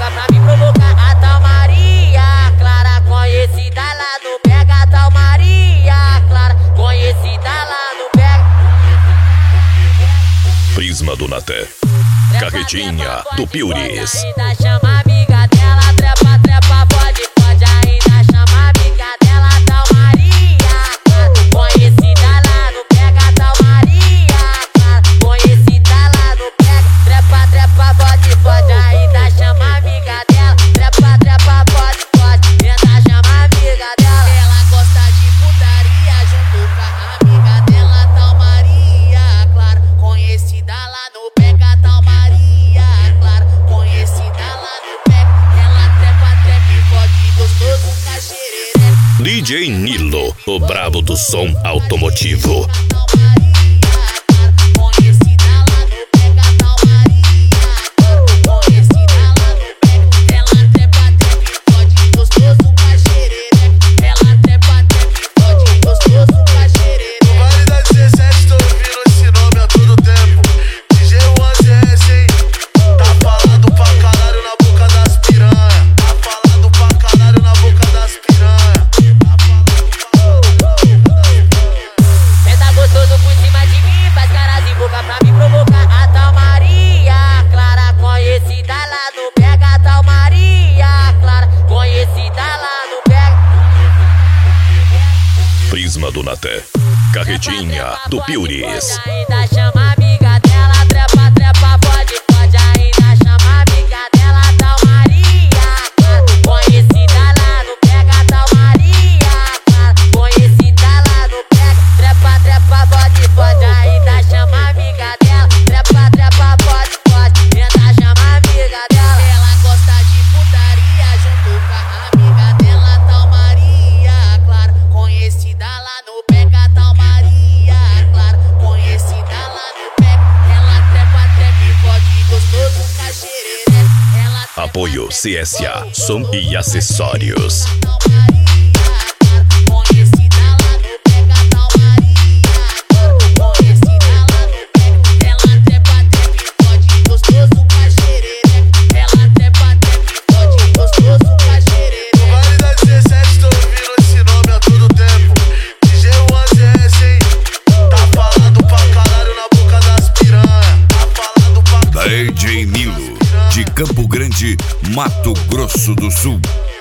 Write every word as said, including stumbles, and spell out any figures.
boca pra me provocar. A tal Maria Clara, conhecida lá no Pega. A tal Maria Clara, conhecida lá no Pega. Prisma do Naté, Carretinha do Piuris. Ainda chama amiga dela, trepa, trepa, pode, pode. Ainda chama amiga dela, tal Maria Clara, conhecida lá no Pega. Tal Maria Clara, conhecida lá no Pega. Trepa, trepa, pode, pode. Ainda chama amiga dela, trepa, trepa, pode, pode. Ainda chama amiga dela. Ela gosta de putaria junto com a amiga dela, tal Maria Clara, conhecida lá no Pega. Tal Maria Clara, conhecida lá no Pega. Ela trepa, trepa e fode gostoso com a xereré. D J Nilo, o brabo do som automotivo. Tal Maria Clara, conhecida lá no Pega. Tal Maria Clara, conhecida lá no Pega. Ela trepa, trepa e fode gostoso com a xereré. Ela trepa, trepa e fode gostoso com a xereré. Vale da dezessete, tô ouvindo esse nome há todo tempo. D J onze S, hein? Tá falando pra caralho na boca das piranha. Tá falando pra caralho na boca das piranha. Tá falando pra caralho na boca das piranha. Senta gostoso por cima de mim, faz caras e boca pra me provocar. A tal Maria Clara, conhecida lá no Pega. A tal Maria Clara, conhecida lá no Pega. Prisma do Naté, Carretinha do Piuris. Ainda chama amiga dela, trepa, trepa, pode, pode. Ainda chama amiga dela, tal Maria Clara, conhecida lá no Pega. Tal Maria Clara, conhecida lá no Pega. Trepa, trepa, pode, pode. Ainda chama amiga dela, trepa, trepa, pode, pode. Ainda chama amiga dela. Ela gosta de putaria junto com a amiga dela, tal Maria Clara, conhecida lá no Pega. Tal Maria Clara, conhecida lá no Pega. Ela trepa, trepa e fode gostoso com a xereré. Ela trepa, Apoio C S A, som e acessórios. tal Maria Clara, conhecida lá no Pega. Tal Maria Clara, conhecida lá no Pega. Ela trepa, trepa e fode gostoso com a xereré. Ela trepa, trepa e fode gostoso com a xereré. Vale da dezessete, tô ouvindo esse nome há todo tempo. D J onze S, hein? Tá falando pra caralho na boca das piranha. Tá falando pra caralho. D J Nilo, de Campo Grande, Mato Grosso do Sul.